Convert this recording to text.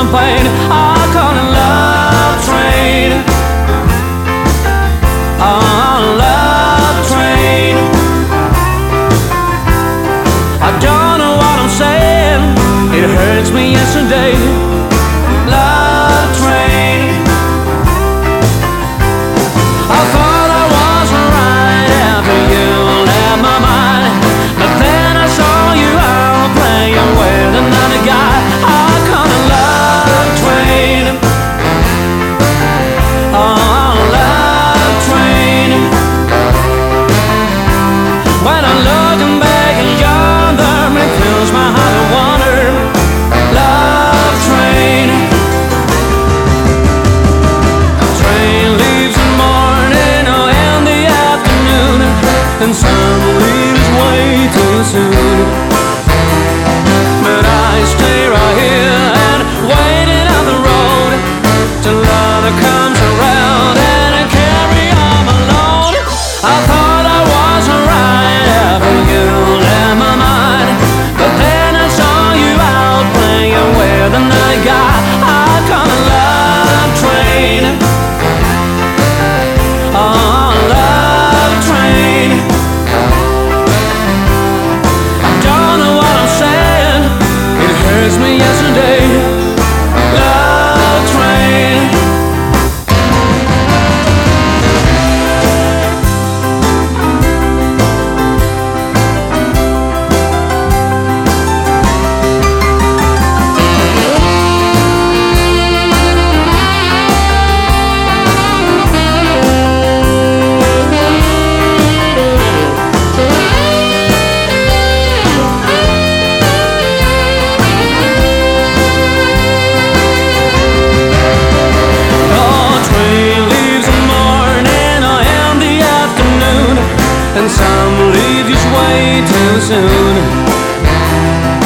complain. I call it love train. Love train. I don't know what I'm saying. It hurts me yesterday. Love train. I thought I was right after you left my mind, but then I saw you out playing with another guy. I call it love train. Love train. When I'm looking back at yonder, it fills my heart with wonder. Love train. Train leaves in the morning or in the afternoon, and some leaves way too soon. But I stay right here and waiting on the road till love comes around and carry on my load. I thought I was right after you left my mind, but then I saw you out playing with another guy. I call it love train. Love train. I don't know what I'm saying. It hurts me yesterday. Love train. And some leave just way too soon.